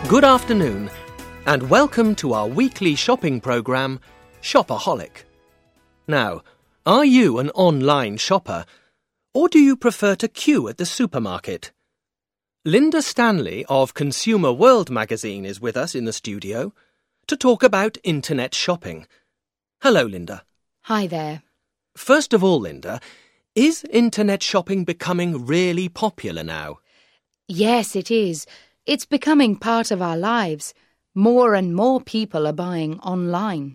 Good afternoon, and welcome to our weekly shopping programme, Shopaholic. Now, are you an online shopper, or do you prefer to queue at the supermarket? Linda Stanley of Consumer World magazine is with us in the studio to talk about internet shopping. Hello, Linda. Hi there. First of all, Linda, is internet shopping becoming really popular now? Yes, it is. It's becoming part of our lives. More and more people are buying online.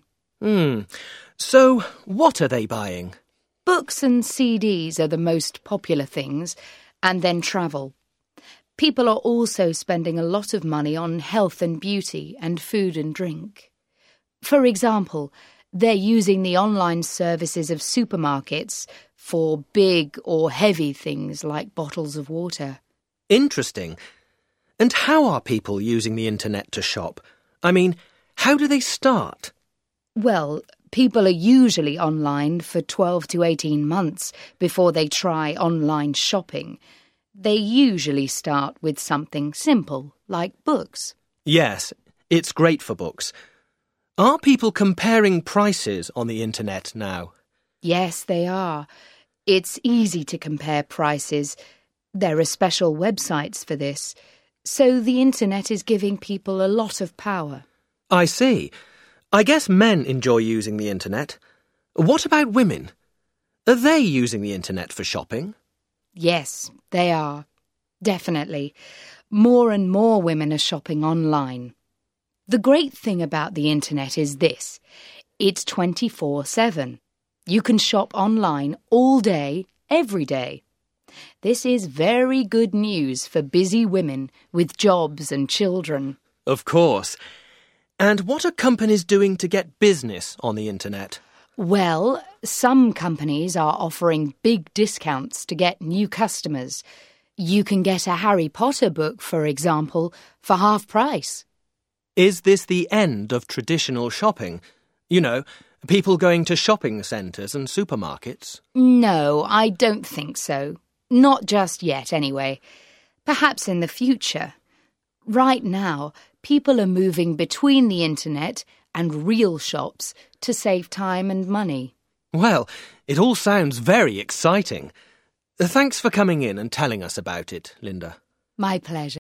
So, what are they buying? Books and CDs are the most popular things, and then travel. People are also spending a lot of money on health and beauty and food and drink. For example, they're using the online services of supermarkets for big or heavy things like bottles of water. Interesting. And how are people using the internet to shop? I mean, how do they start? Well, people are usually online for 12 to 18 months before they try online shopping. They usually start with something simple, like books. Yes, it's great for books. Are people comparing prices on the internet now? Yes, they are. It's easy to compare prices. There are special websites for this. So the internet is giving people a lot of power. I see. I guess men enjoy using the internet. What about women? Are they using the internet for shopping? Yes, they are. Definitely. More and more women are shopping online. The great thing about the internet is this. It's 24/7. You can shop online all day, every day. This is very good news for busy women with jobs and children. Of course. And what are companies doing to get business on the internet? Well, some companies are offering big discounts to get new customers. You can get a Harry Potter book, for example, for half price. Is this the end of traditional shopping? You know, people going to shopping centres and supermarkets? No, I don't think so. Not just yet, anyway. Perhaps in the future. Right now, people are moving between the internet and real shops to save time and money. Well, it all sounds very exciting. Thanks for coming in and telling us about it, Linda. My pleasure.